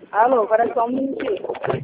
Alô, para só um minutinho.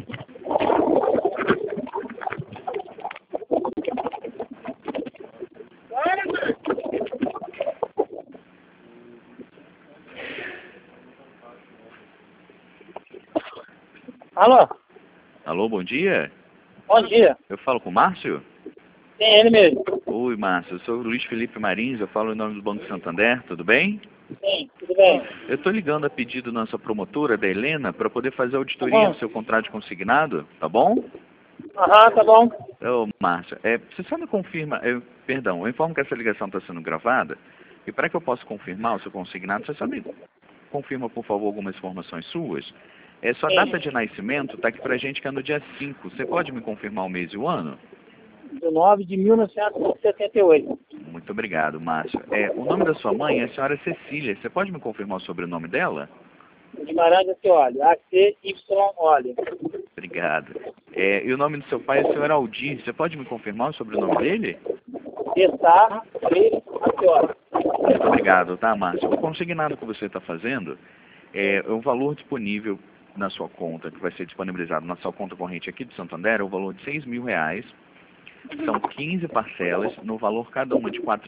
Alô? Alô, bom dia. Bom dia. Eu falo com o Márcio? Sim, ele mesmo. Oi, Márcio. Eu sou o Luiz Felipe Marins, eu falo em nome do Banco Santander, tudo bem? Sim, tudo bem. Eu estou ligando a pedido da nossa promotora, da Helena, para poder fazer a auditoria do seu contrato de consignado, tá bom? Aham, tá bom. Ô, Márcio, você só me confirma, perdão, eu informo que essa ligação está sendo gravada, e para que eu possa confirmar o seu consignado, você só me confirma, por favor, algumas informações suas. Sua data de nascimento está aqui para a gente que é no dia 5. Você pode me confirmar o mês e o ano? 19 de 1978. Muito obrigado, Márcio. O nome da sua mãe é a senhora Cecília. Você pode me confirmar o sobrenome dela? Guimarães Accioli. ACY. Obrigado. E o nome do seu pai é o senhor Aldir. Você pode me confirmar o sobrenome dele? Está Freire Accioli. Muito obrigado, tá, Márcio? O consignado que você está fazendo o valor disponível na sua conta, que vai ser disponibilizado na sua conta corrente aqui de Santander, é o valor de R$6.000. São 15 parcelas, no valor cada uma de R$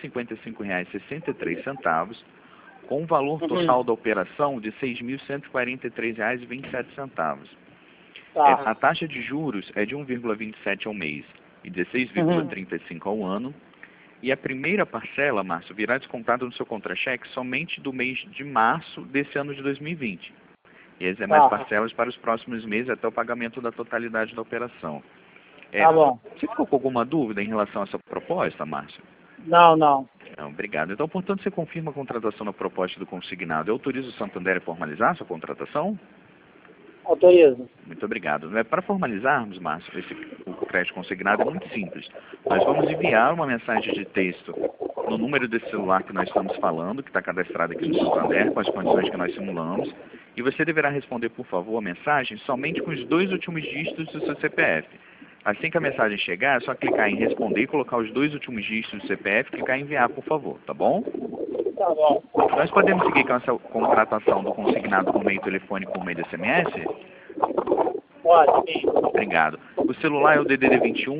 455,63, com um valor total da operação de R$ 6.143,27. A taxa de juros é de 1,27 ao mês e 16,35 ao ano. E a primeira parcela, Márcio, virá descontada no seu contra-cheque somente do mês de março desse ano de 2020. E as demais parcelas para os próximos meses até o pagamento da totalidade da operação. Tá bom. Você ficou com alguma dúvida em relação a essa proposta, Márcio? Não, não. Não, obrigado. Então, portanto, você confirma a contratação na proposta do consignado e autoriza o Santander a formalizar a sua contratação? Autorizo. Muito obrigado. Para formalizarmos, Márcio, o crédito consignado é muito simples. Nós vamos enviar uma mensagem de texto no número desse celular que nós estamos falando, que está cadastrado aqui no Santander, com as condições que nós simulamos, e você deverá responder, por favor, a mensagem somente com os 2 últimos dígitos do seu CPF. Assim que a mensagem chegar, é só clicar em responder e colocar os 2 últimos dígitos do CPF e clicar em enviar, por favor, tá bom? Tá bom. Nós podemos seguir com essa contratação do consignado por meio telefônico por meio de SMS? Pode, sim. Obrigado. O celular é o DDD 21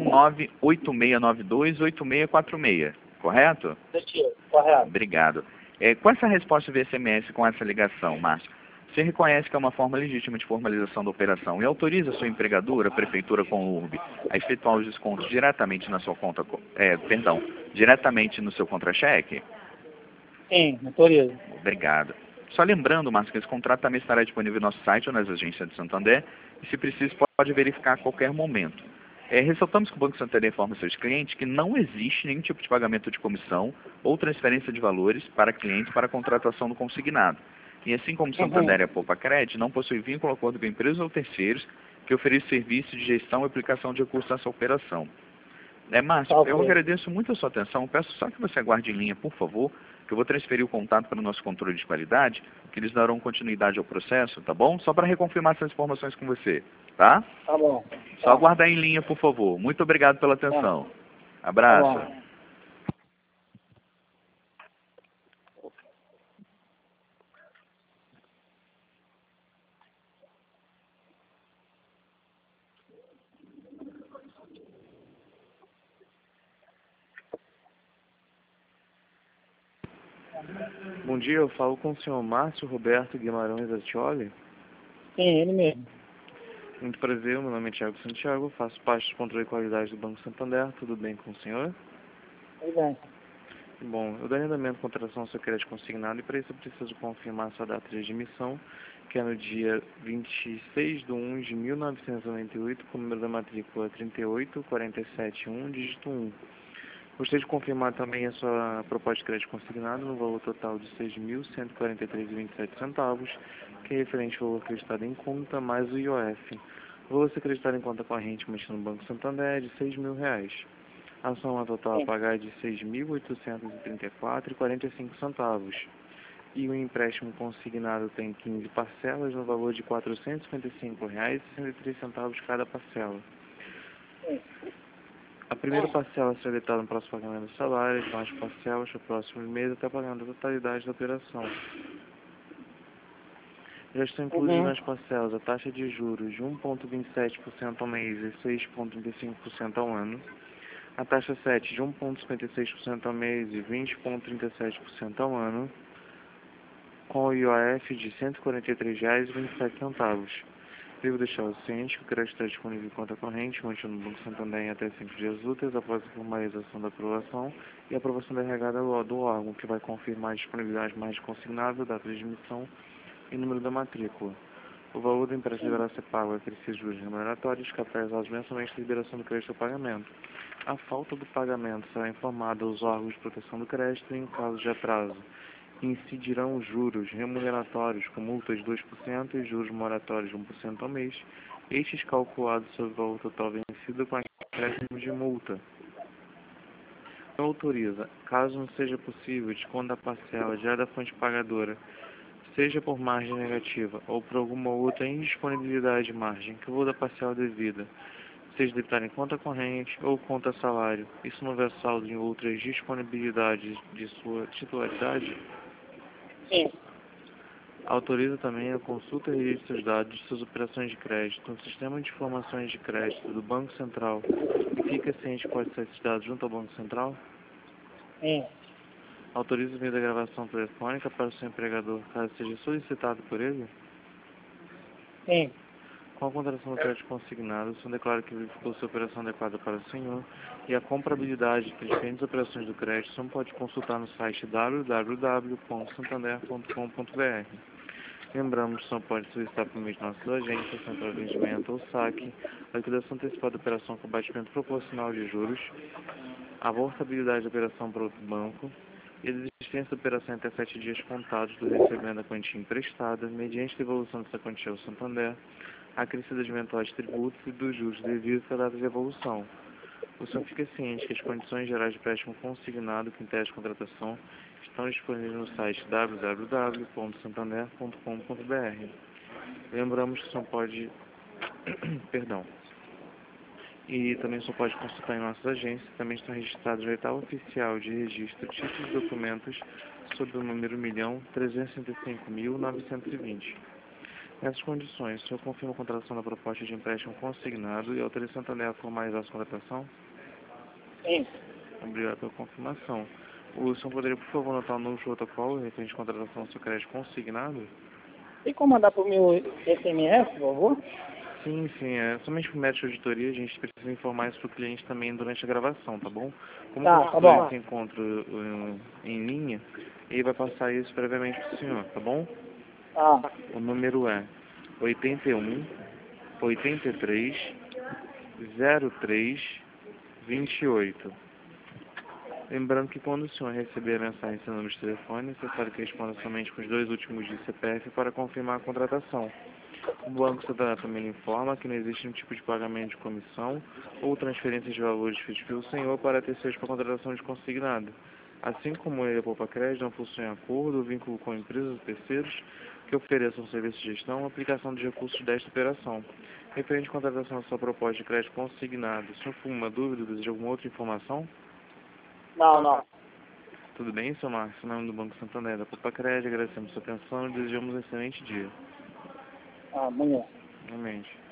98692 8646, correto? Correto. Obrigado. Com essa resposta via SMS com essa ligação, Márcio, você reconhece que é uma forma legítima de formalização da operação e autoriza a sua empregadora, a Prefeitura com o URB, a efetuar os descontos diretamente na sua conta, diretamente no seu contra-cheque? Sim, autorizo. Obrigado. Só lembrando, Márcio, que esse contrato também estará disponível no nosso site ou nas agências de Santander e, se preciso, pode verificar a qualquer momento. Ressaltamos que o Banco Santander informa seus clientes que não existe nenhum tipo de pagamento de comissão ou transferência de valores para clientes para a contratação do consignado. E assim como Santander e a Poupa Cred, não possui vínculo ou acordo com empresas ou terceiros que ofereçam serviço de gestão e aplicação de recursos nessa operação. Márcio, eu agradeço muito a sua atenção. Peço só que você aguarde em linha, por favor, que eu vou transferir o contato para o nosso controle de qualidade, que eles darão continuidade ao processo, tá bom? Só para reconfirmar essas informações com você, tá? Tá bom. Só aguardar em linha, por favor. Muito obrigado pela atenção. Abraço. Bom dia, eu falo com o senhor Márcio Roberto Guimarães Accioli. Sim, ele mesmo. Muito prazer, meu nome é Thiago Santiago, faço parte do controle de qualidade do Banco Santander. Tudo bem com o senhor? Tudo bem. Bom, eu darei andamento à contratação do seu crédito consignado e para isso eu preciso confirmar sua data de emissão, que é no dia 26 de 1 de 1998, com o número da matrícula 38471, dígito 1. Gostaria de confirmar também a sua proposta de crédito consignado no valor total de R$ 6.143,27, que é referente ao valor acreditado em conta mais o IOF. O valor acreditado em conta corrente mexido no Banco Santander é de R$ 6.000. A soma total a pagar é de R$ 6.834,45. E o empréstimo consignado tem 15 parcelas no valor de R$ 455,63 cada parcela. A primeira parcela será debitada no próximo pagamento do salário, as demais parcelas no próximo mês até o pagamento da totalidade da operação. Já estão incluídos Uhum. nas parcelas a taxa de juros de 1,27% ao mês e 6,35% ao ano, a taxa 7 de 1,56% ao mês e 20,37% ao ano, com o IOF de R$ 143,27. Devo deixar o ciente que o crédito está disponível em conta corrente, mantido no Banco Santander em até 5 dias úteis após a formalização da aprovação e a aprovação delegada do órgão, que vai confirmar a disponibilidade mais consignada, data de emissão e número da matrícula. O valor do empréstimo deverá ser pago a aqueles juros remuneratórios capitalizados mensalmente da liberação do crédito ao pagamento. A falta do pagamento será informada aos órgãos de proteção do crédito em caso de atraso. Incidirão juros remuneratórios com multas de 2% e juros moratórios de 1% ao mês, estes calculados sobre o valor total vencido com acréscimo de multa. Não autoriza, caso não seja possível, desconto da parcela já da fonte pagadora, seja por margem negativa ou por alguma outra indisponibilidade de margem, que o valor da parcela devida seja debitado em conta corrente ou conta salário, isso não houver saldo em outras disponibilidades de sua titularidade. Sim. Autoriza também a consulta e registro dos dados de suas operações de crédito no Sistema de Informações de Crédito do Banco Central e fica ciente que pode ser esses dados junto ao Banco Central. Sim. Autoriza o meio da gravação telefônica para o seu empregador, caso seja solicitado por ele. Sim. Com a contratação do crédito consignado, o senhor declara que verificou sua operação adequada para o senhor e a comprabilidade de diferentes operações do crédito, o senhor pode consultar no site www.santander.com.br. Lembramos que o senhor pode solicitar por meio de nossas agências, central de rendimento ou saque, a liquidação antecipada da operação com abatimento proporcional de juros, a abortabilidade da operação para outro banco e a desistência da operação até 7 dias contados do recebimento da quantia emprestada, mediante a devolução dessa quantia ao Santander, a acrescida de eventuais tributos e dos juros devidos à data de evolução. O senhor fica ciente que as condições gerais de empréstimo consignado que impede a contratação estão disponíveis no site www.santander.com.br. Lembramos que o senhor pode... Perdão. E também o senhor pode consultar em nossas agências, também estão registrados no edital oficial de registro títulos e documentos sob o número 1.365.920. Nessas condições, o senhor confirma a contratação da proposta de empréstimo consignado e autoriza o Santander a formalizar a sua contratação? Sim. Obrigado pela confirmação. O senhor poderia, por favor, anotar um novo protocolo referente à contratação do seu crédito consignado? Tem como mandar por meu SMS, por favor? Sim, somente por método de auditoria, a gente precisa informar isso para o cliente também durante a gravação, tá bom? Como Tá, o tá consultor bom. se encontra em linha, ele vai passar isso previamente para o senhor, tá bom? Tá. O número é 81 83 03 28. Lembrando que quando o senhor receber a mensagem sem número de telefone, você sabe que responda somente com os 2 últimos de CPF para confirmar a contratação. O Banco Santander também informa que não existe nenhum tipo de pagamento de comissão ou transferência de valores feitos pelo senhor para terceiros para contratação de consignado. Assim como ele, a Poupa Crédito não possui acordo ou vínculo com empresas ou terceiros que ofereçam serviço de gestão ou aplicação de recursos desta operação. Referente à contratação da sua proposta de crédito consignado, o senhor tem uma dúvida ou deseja alguma outra informação? Não. Tudo bem, seu Marcos? Em nome do Banco Santander, da Poupa Crédito, agradecemos sua atenção e desejamos um excelente dia. Ah, amanhã. Realmente.